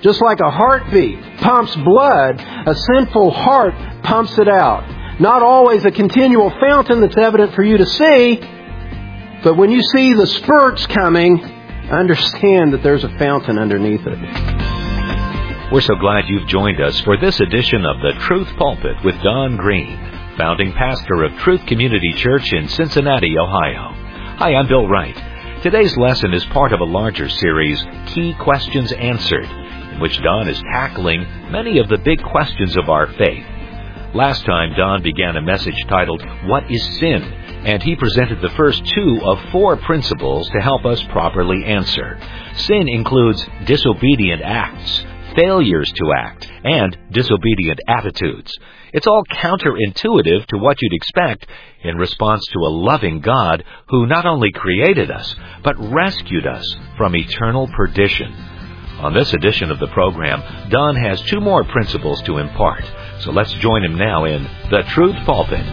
Just like a heartbeat pumps blood, a sinful heart pumps it out. Not always a continual fountain that's evident for you to see, but when you see the spurts coming, understand that there's a fountain underneath it. We're so glad you've joined us for this edition of The Truth Pulpit with Don Green, founding pastor of Truth Community Church in Cincinnati, Ohio. Hi, I'm Bill Wright. Today's lesson is part of a larger series, Key Questions Answered, in which Don is tackling many of the big questions of our faith. Last time, Don began a message titled, What is Sin? And he presented the first 2 of 4 principles to help us properly answer. Sin includes disobedient acts, failures to act, and disobedient attitudes. It's all counterintuitive to what you'd expect in response to a loving God who not only created us, but rescued us from eternal perdition. On this edition of the program, Don has 2 more principles to impart. So let's join him now in The Truth Pulpit.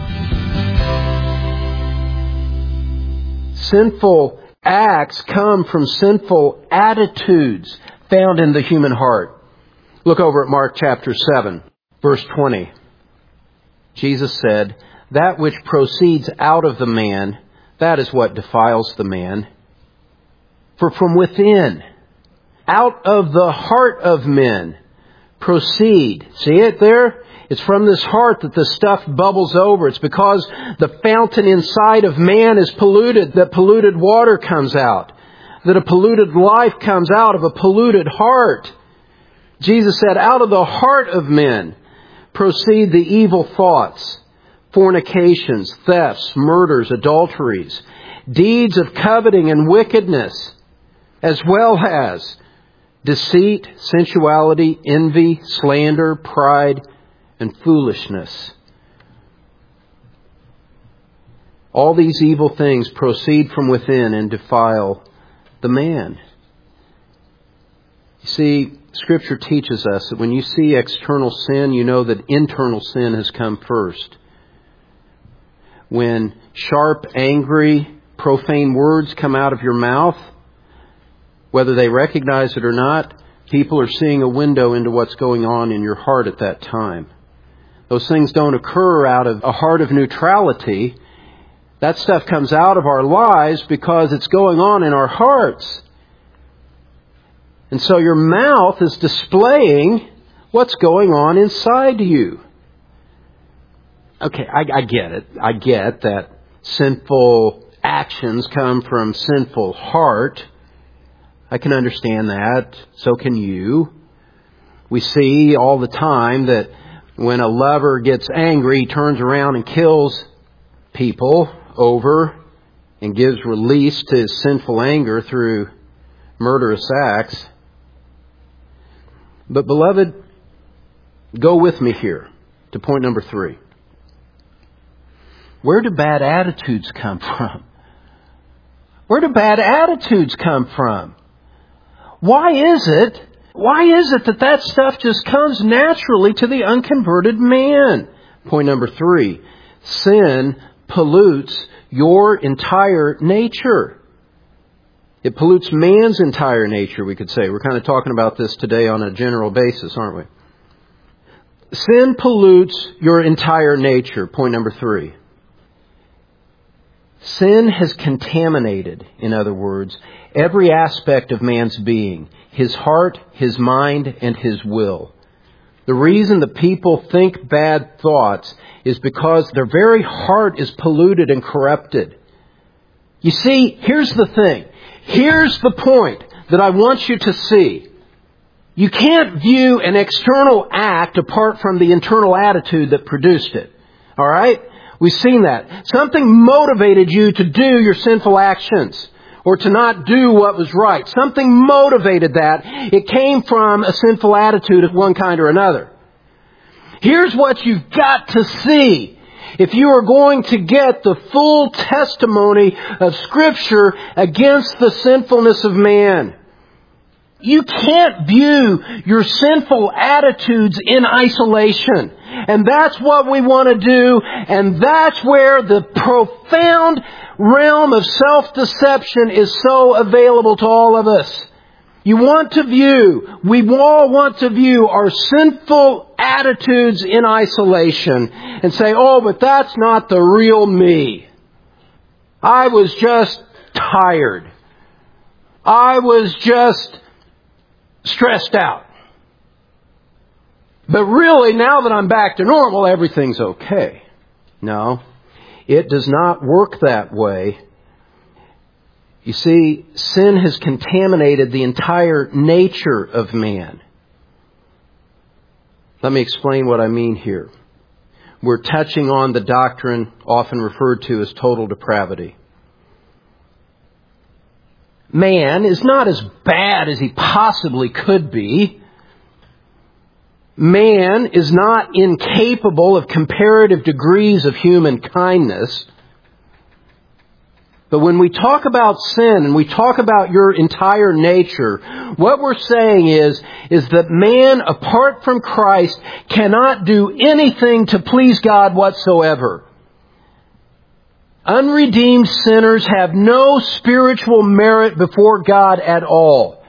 Sinful acts come from sinful attitudes found in the human heart. Look over at Mark chapter 7, verse 20. Jesus said, That which proceeds out of the man, that is what defiles the man. For from within, out of the heart of men, proceed. See it there? It's from this heart that the stuff bubbles over. It's because the fountain inside of man is polluted that polluted water comes out. That a polluted life comes out of a polluted heart. Jesus said, out of the heart of men proceed the evil thoughts, fornications, thefts, murders, adulteries, deeds of coveting and wickedness, as well as deceit, sensuality, envy, slander, pride, and foolishness. All these evil things proceed from within and defile the man. You see, Scripture teaches us that when you see external sin, you know that internal sin has come first. When sharp, angry, profane words come out of your mouth, whether they recognize it or not, people are seeing a window into what's going on in your heart at that time. Those things don't occur out of a heart of neutrality. That stuff comes out of our lives because it's going on in our hearts. And so your mouth is displaying what's going on inside you. Okay, I get it. I get that sinful actions come from sinful heart. I can understand that. So can you. We see all the time that when a lover gets angry, he turns around and kills people over and gives release to his sinful anger through murderous acts. But beloved, go with me here to point number 3. Where do bad attitudes come from? Where do bad attitudes come from? Why is it that stuff just comes naturally to the unconverted man? Point number 3. Sin pollutes your entire nature. It pollutes man's entire nature, we could say. We're kind of talking about this today on a general basis, aren't we? Sin pollutes your entire nature. Point number 3. Sin has contaminated, in other words, every aspect of man's being, his heart, his mind, and his will. The reason that people think bad thoughts is because their very heart is polluted and corrupted. You see, here's the thing. Here's the point that I want you to see. You can't view an external act apart from the internal attitude that produced it. All right? We've seen that. Something motivated you to do your sinful actions or to not do what was right. Something motivated that. It came from a sinful attitude of one kind or another. Here's what you've got to see. If you are going to get the full testimony of Scripture against the sinfulness of man, you can't view your sinful attitudes in isolation. And that's what we want to do. And that's where the profound realm of self-deception is so available to all of us. we all want to view our sinful attitudes in isolation and say, oh, but that's not the real me. I was just tired. I was just stressed out. But really, now that I'm back to normal, everything's okay. No, it does not work that way. You see, sin has contaminated the entire nature of man. Let me explain what I mean here. We're touching on the doctrine often referred to as total depravity. Man is not as bad as he possibly could be. Man is not incapable of comparative degrees of human kindness. But when we talk about sin and we talk about your entire nature, what we're saying is that man, apart from Christ, cannot do anything to please God whatsoever. Unredeemed sinners have no spiritual merit before God at all.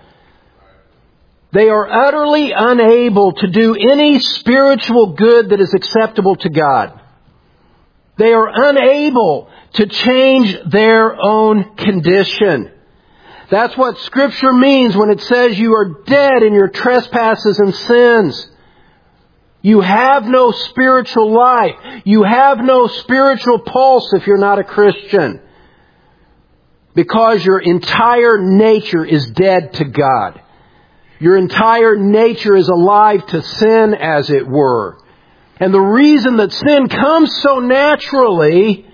They are utterly unable to do any spiritual good that is acceptable to God. They are unable to change their own condition. That's what Scripture means when it says you are dead in your trespasses and sins. You have no spiritual life. You have no spiritual pulse if you're not a Christian. Because your entire nature is dead to God. Your entire nature is alive to sin, as it were. And the reason that sin comes so naturally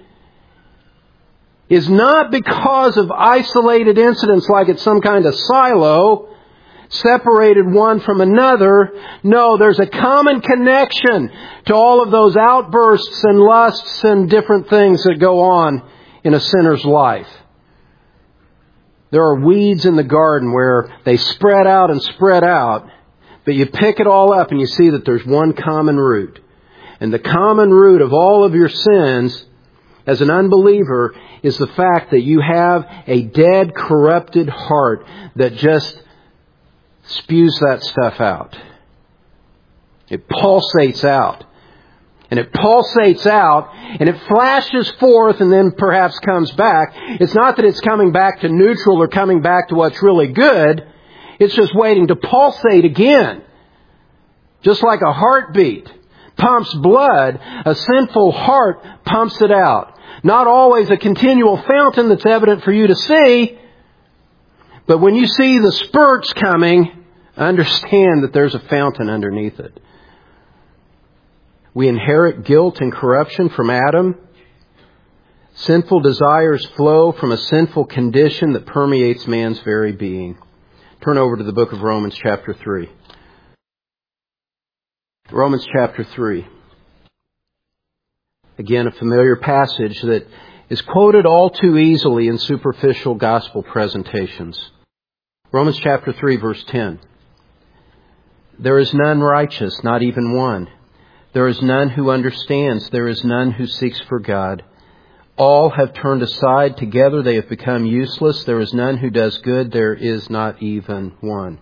is not because of isolated incidents like it's some kind of silo, separated one from another. No, there's a common connection to all of those outbursts and lusts and different things that go on in a sinner's life. There are weeds in the garden where they spread out, but you pick it all up and you see that there's one common root. And the common root of all of your sins as an unbeliever is the fact that you have a dead, corrupted heart that just spews that stuff out. It pulsates out. And it pulsates out, and it flashes forth and then perhaps comes back. It's not that it's coming back to neutral or coming back to what's really good. It's just waiting to pulsate again. Just like a heartbeat pumps blood, a sinful heart pumps it out. Not always a continual fountain that's evident for you to see, but when you see the spurts coming, understand that there's a fountain underneath it. We inherit guilt and corruption from Adam. Sinful desires flow from a sinful condition that permeates man's very being. Turn over to the book of Romans chapter 3. Romans chapter 3. Again, a familiar passage that is quoted all too easily in superficial gospel presentations. Romans chapter 3, verse 10. There is none righteous, not even one. There is none who understands. There is none who seeks for God. All have turned aside. Together they have become useless. There is none who does good. There is not even one.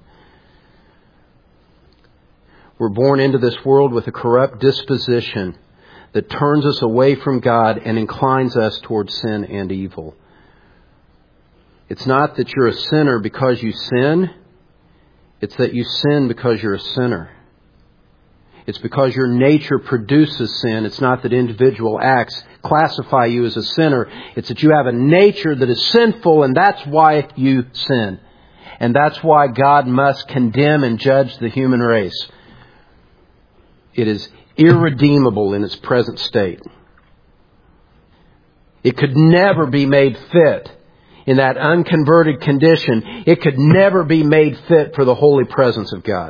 We're born into this world with a corrupt disposition that turns us away from God and inclines us towards sin and evil. It's not that you're a sinner because you sin. It's that you sin because you're a sinner. It's because your nature produces sin. It's not that individual acts classify you as a sinner. It's that you have a nature that is sinful, and that's why you sin. And that's why God must condemn and judge the human race. It is irredeemable in its present state. It could never be made fit in that unconverted condition. It could never be made fit for the holy presence of God.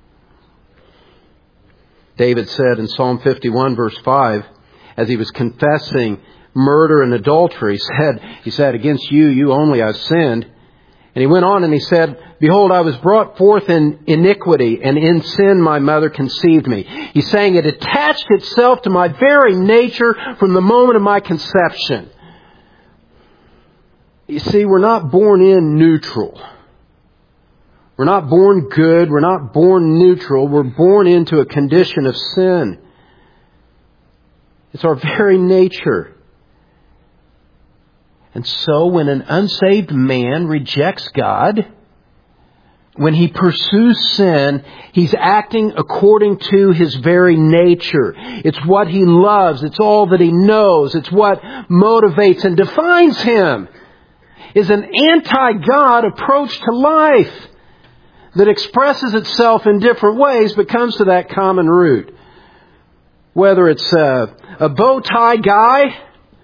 David said in Psalm 51, verse 5, as he was confessing murder and adultery, he said, against you only I've sinned. And he went on and he said, behold, I was brought forth in iniquity, and in sin my mother conceived me. He's saying it attached itself to my very nature from the moment of my conception. You see, we're not born in neutral. We're not born good. We're not born neutral. We're born into a condition of sin. It's our very nature. And so when an unsaved man rejects God, when he pursues sin, he's acting according to his very nature. It's what he loves. It's all that he knows. It's what motivates and defines him. It's an anti-God approach to life that expresses itself in different ways but comes to that common root. Whether it's a bow tie guy,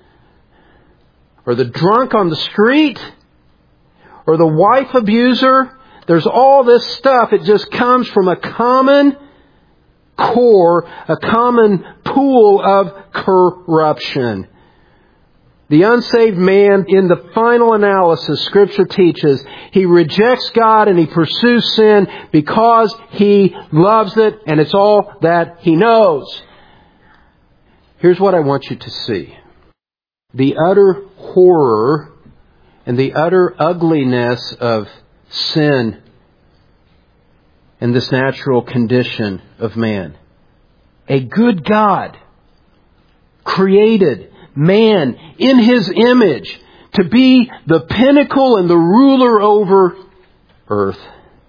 or the drunk on the street, or the wife abuser, there's all this stuff. It just comes from a common core, a common pool of corruption. The unsaved man, in the final analysis, Scripture teaches, he rejects God and he pursues sin because he loves it and it's all that he knows. Here's what I want you to see. The utter horror and the utter ugliness of sin and this natural condition of man. A good God created man in His image to be the pinnacle and the ruler over earth.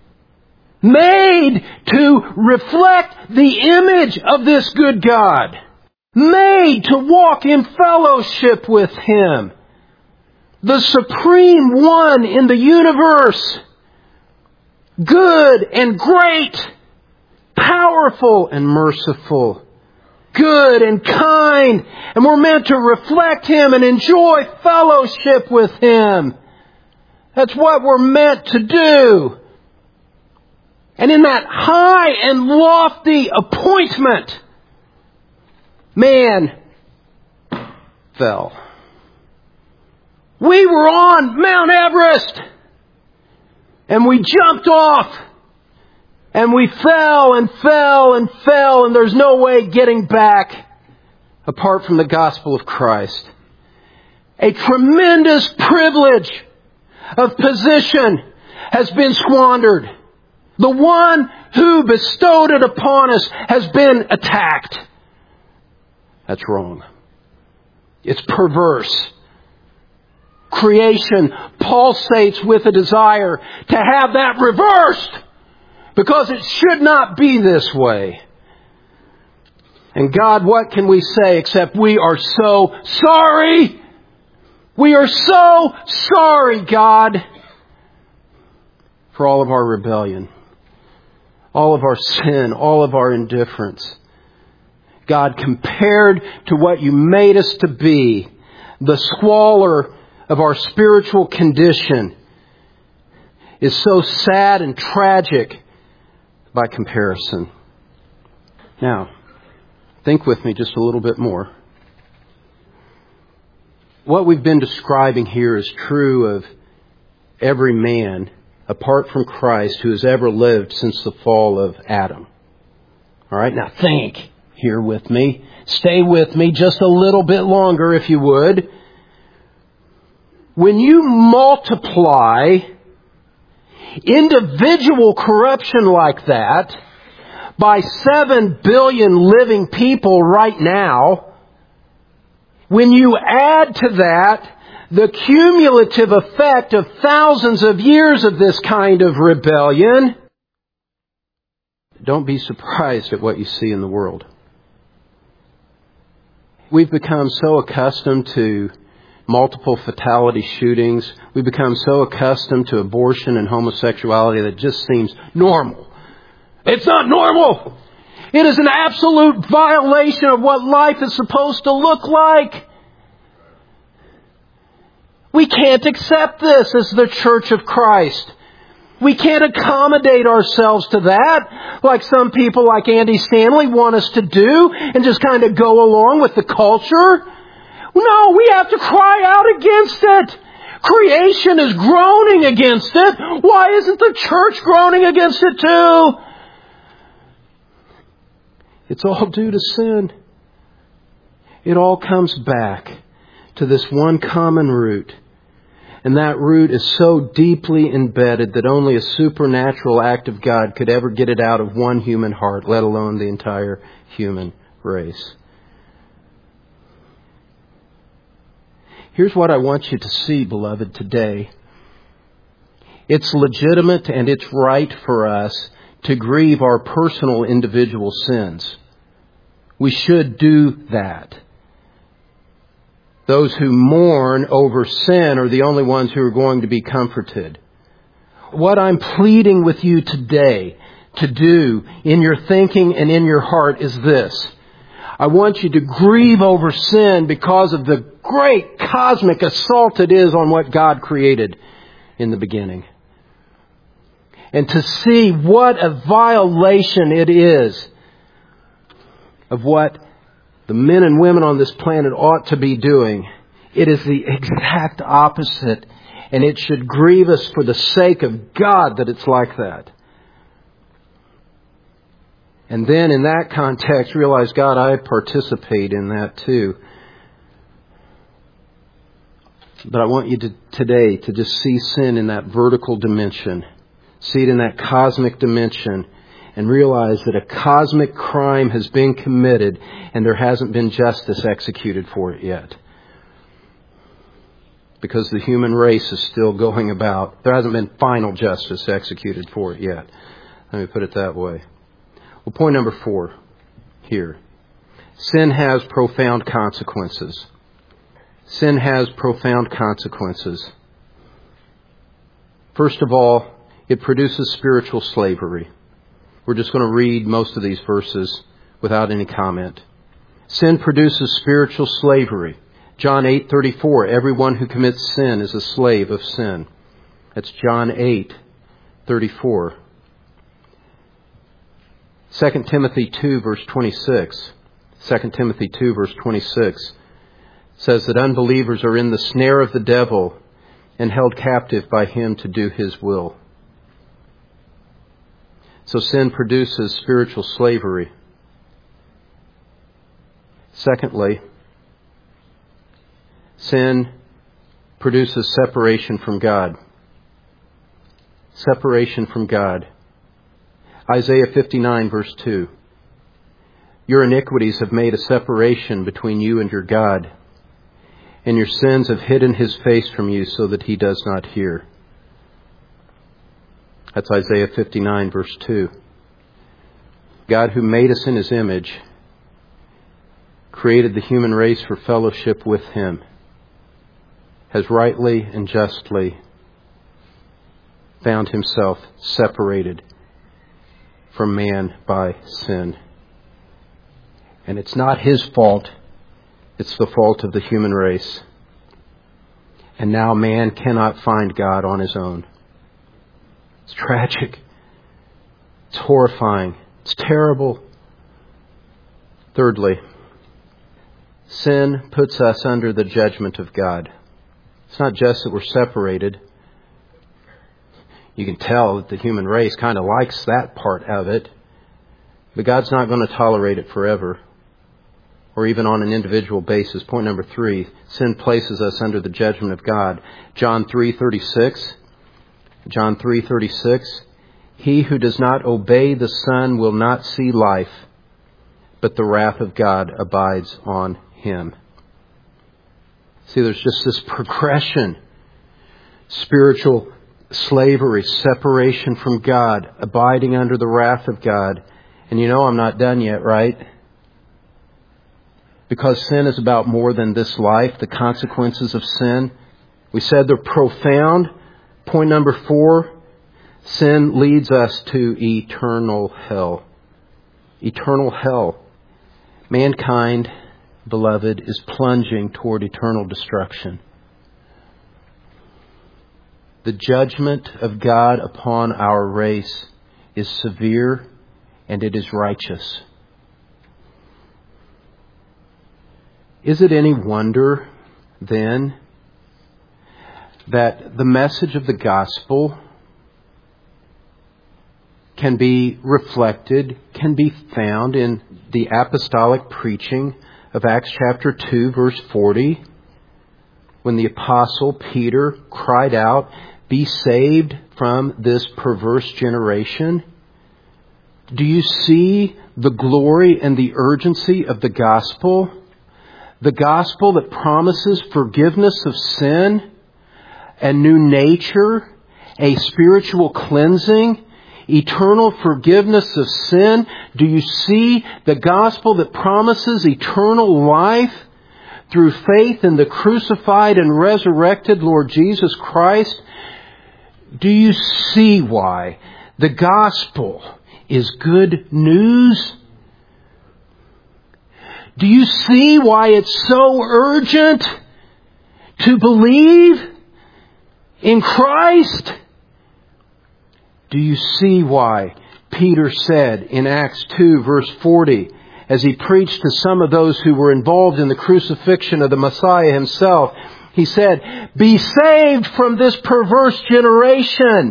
Made to reflect the image of this good God. Made to walk in fellowship with Him. The supreme one in the universe. Good and great. Powerful and merciful. Good and kind. And we're meant to reflect Him and enjoy fellowship with Him. That's what we're meant to do. And in that high and lofty appointment, man fell. We were on Mount Everest. And we jumped off. And we fell and fell and fell. And there's no way getting back apart from the gospel of Christ. A tremendous privilege of position has been squandered. The one who bestowed it upon us has been attacked. That's wrong. It's perverse. Creation pulsates with a desire to have that reversed because it should not be this way. And God, what can we say except we are so sorry? We are so sorry, God, for all of our rebellion, all of our sin, all of our indifference. God, compared to what You made us to be, the squalor of our spiritual condition is so sad and tragic by comparison. Now, think with me just a little bit more. What we've been describing here is true of every man apart from Christ who has ever lived since the fall of Adam. All right, now think here with me. Stay with me just a little bit longer if you would. When you multiply individual corruption like that by 7 billion living people right now, when you add to that the cumulative effect of thousands of years of this kind of rebellion, don't be surprised at what you see in the world. We've become so accustomed to multiple fatality shootings. We've become so accustomed to abortion and homosexuality that it just seems normal. It's not normal. It is an absolute violation of what life is supposed to look like. We can't accept this as the Church of Christ. We can't accommodate ourselves to that like some people like Andy Stanley want us to do and just kind of go along with the culture. No, we have to cry out against it. Creation is groaning against it. Why isn't the church groaning against it too? It's all due to sin. It all comes back to this one common root. And that root is so deeply embedded that only a supernatural act of God could ever get it out of one human heart, let alone the entire human race. Here's what I want you to see, beloved, today. It's legitimate and it's right for us to grieve our personal individual sins. We should do that. Those who mourn over sin are the only ones who are going to be comforted. What I'm pleading with you today to do in your thinking and in your heart is this. I want you to grieve over sin because of the great cosmic assault it is on what God created in the beginning. And to see what a violation it is of what the men and women on this planet ought to be doing. It is the exact opposite. And it should grieve us for the sake of God that it's like that. And then in that context, realize, God, I participate in that too. But I want you today to just see sin in that vertical dimension. See it in that cosmic dimension. And realize that a cosmic crime has been committed and there hasn't been justice executed for it yet. Because the human race is still going about. There hasn't been final justice executed for it yet. Let me put it that way. Well, point number 4 here. Sin has profound consequences. Sin has profound consequences. First of all, it produces spiritual slavery. We're just going to read most of these verses without any comment. Sin produces spiritual slavery. John 8:34, everyone who commits sin is a slave of sin. That's John 8:34. 2 Timothy 2 verse 26. 2 Timothy 2 verse 26 says that unbelievers are in the snare of the devil and held captive by him to do his will. So sin produces spiritual slavery. Secondly, sin produces separation from God. Separation from God. Isaiah 59 verse 2. Your iniquities have made a separation between you and your God, and your sins have hidden His face from you so that He does not hear. That's Isaiah 59 verse 2. God, who made us in His image, created the human race for fellowship with Him, has rightly and justly found Himself separated from man by sin. And it's not His fault, it's the fault of the human race. And now man cannot find God on his own. It's tragic. It's horrifying. It's terrible. Thirdly, sin puts us under the judgment of God. It's not just that we're separated. You can tell that the human race kind of likes that part of it. But God's not going to tolerate it forever, or even on an individual basis. Point number 3, sin places us under the judgment of God. John 3:36. John 3:36. He who does not obey the Son will not see life, but the wrath of God abides on him. See, there's just this progression. Spiritual slavery, separation from God, abiding under the wrath of God. And you know I'm not done yet, right? Because sin is about more than this life, the consequences of sin. We said they're profound. Point number 4, sin leads us to eternal hell. Eternal hell. Mankind, beloved, is plunging toward eternal destruction. The judgment of God upon our race is severe and it is righteous. Is it any wonder, then, that the message of the gospel can be reflected, can be found in the apostolic preaching of Acts chapter 2, verse 40, when the Apostle Peter cried out, "Be saved from this perverse generation"? Do you see the glory and the urgency of the gospel? The gospel that promises forgiveness of sin, a new nature, a spiritual cleansing, eternal forgiveness of sin. Do you see the gospel that promises eternal life through faith in the crucified and resurrected Lord Jesus Christ? Do you see why the gospel is good news? Do you see why it's so urgent to believe in Christ? Do you see why Peter said in Acts 2 verse 40, as he preached to some of those who were involved in the crucifixion of the Messiah himself, he said, "Be saved from this perverse generation."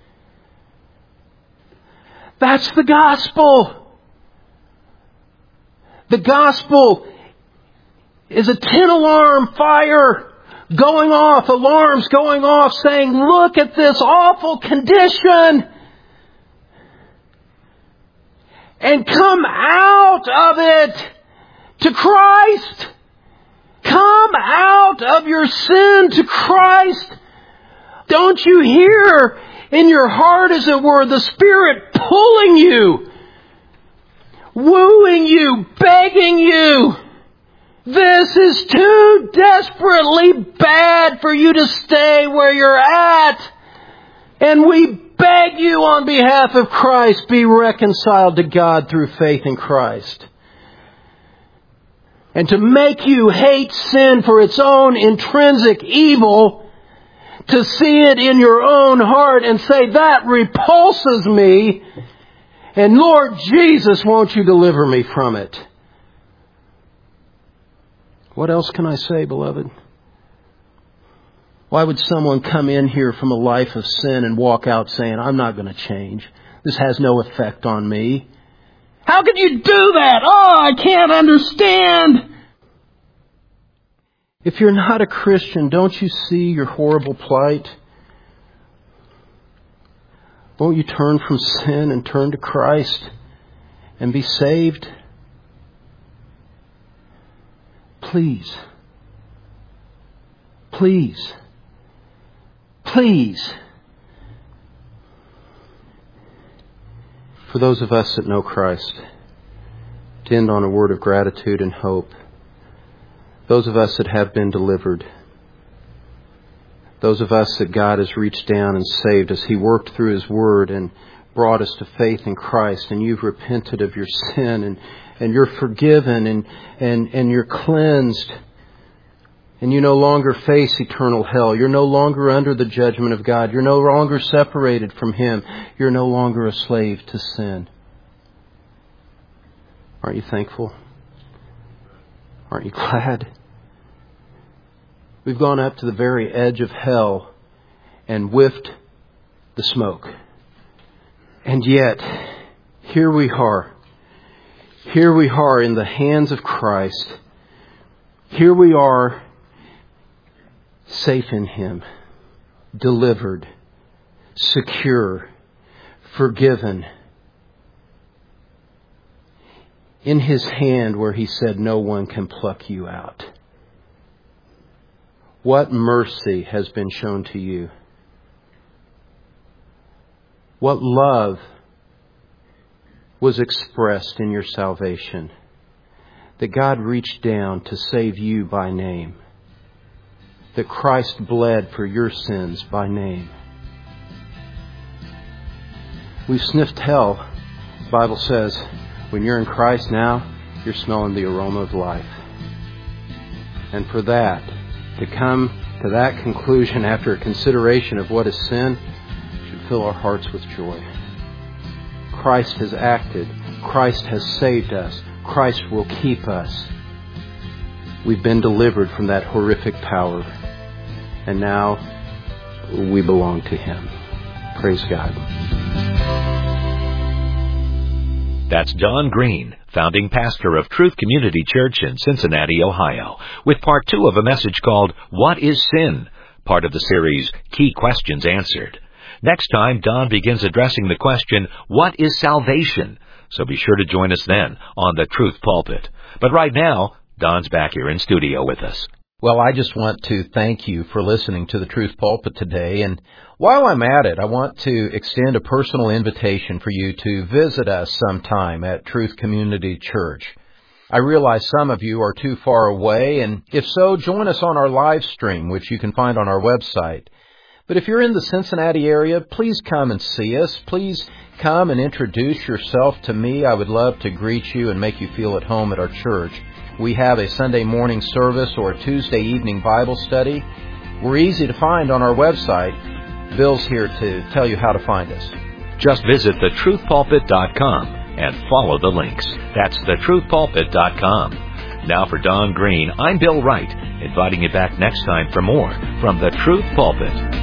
That's the gospel. The gospel is a 10-alarm fire going off, alarms going off, saying, "Look at this awful condition. And come out of it to Christ. Come out of your sin to Christ." Don't you hear in your heart, as it were, the Spirit pulling you, wooing you, begging you? This is too desperately bad for you to stay where you're at. And we beg you on behalf of Christ, be reconciled to God through faith in Christ. And to make you hate sin for its own intrinsic evil, to see it in your own heart and say, "That repulses me. And Lord Jesus, won't you deliver me from it?" What else can I say, beloved? Why would someone come in here from a life of sin and walk out saying, "I'm not going to change. This has no effect on me"? How could you do that? Oh, I can't understand. If you're not a Christian, don't you see your horrible plight? Won't you turn from sin and turn to Christ and be saved? Please. Please. Please. For those of us that know Christ, to end on a word of gratitude and hope. Those of us that have been delivered. Those of us that God has reached down and saved us. He worked through His Word and brought us to faith in Christ. And you've repented of your sin and you're forgiven and you're cleansed. And you no longer face eternal hell. You're no longer under the judgment of God. You're no longer separated from Him. You're no longer a slave to sin. Aren't you thankful? Aren't you glad? We've gone up to the very edge of hell and whiffed the smoke. And yet, here we are. Here we are in the hands of Christ. Here we are, safe in Him, delivered, secure, forgiven. In His hand where He said, "No one can pluck you out." What mercy has been shown to you? What love was expressed in your salvation? That God reached down to save you by name. That Christ bled for your sins by name. We've sniffed hell. The Bible says, when you're in Christ now, you're smelling the aroma of life. And for that, to come to that conclusion after a consideration of what is sin, should fill our hearts with joy. Christ has acted. Christ has saved us. Christ will keep us. We've been delivered from that horrific power. And now we belong to Him. Praise God. That's Don Green, founding pastor of Truth Community Church in Cincinnati, Ohio, with part 2 of a message called What is Sin? Part of the series Key Questions Answered. Next time, Don begins addressing the question, what is salvation? So be sure to join us then on the Truth Pulpit. But right now, Don's back here in studio with us. Well, I just want to thank you for listening to the Truth Pulpit today. And while I'm at it, I want to extend a personal invitation for you to visit us sometime at Truth Community Church. I realize some of you are too far away, and if so, join us on our live stream, which you can find on our website. But if you're in the Cincinnati area, please come and see us. Please come and introduce yourself to me. I would love to greet you and make you feel at home at our church. We have a Sunday morning service or a Tuesday evening Bible study. We're easy to find on our website. Bill's here to tell you how to find us. Just visit thetruthpulpit.com and follow the links. That's thetruthpulpit.com. Now for Don Green, I'm Bill Wright, inviting you back next time for more from the Truth Pulpit.